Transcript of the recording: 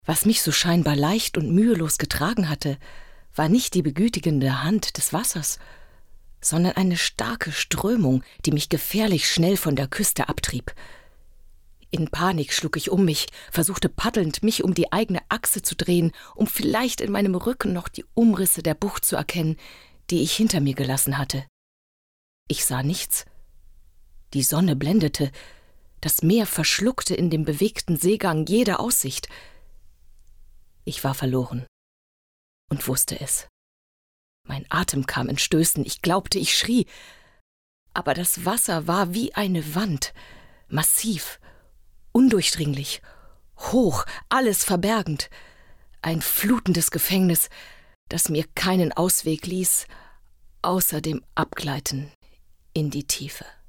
Was mich so scheinbar leicht und mühelos getragen hatte, war nicht die begütigende Hand des Wassers, sondern eine starke Strömung, die mich gefährlich schnell von der Küste abtrieb. In Panik schlug ich um mich, versuchte paddelnd, mich um die eigene Achse zu drehen, um vielleicht in meinem Rücken noch die Umrisse der Bucht zu erkennen, die ich hinter mir gelassen hatte. Ich sah nichts. Die Sonne blendete, das Meer verschluckte in dem bewegten Seegang jede Aussicht. Ich war verloren und wusste es. Mein Atem kam in Stößen, ich glaubte, ich schrie. Aber das Wasser war wie eine Wand, massiv, undurchdringlich, hoch, alles verbergend. Ein flutendes Gefängnis, das mir keinen Ausweg ließ, außer dem Abgleiten in die Tiefe.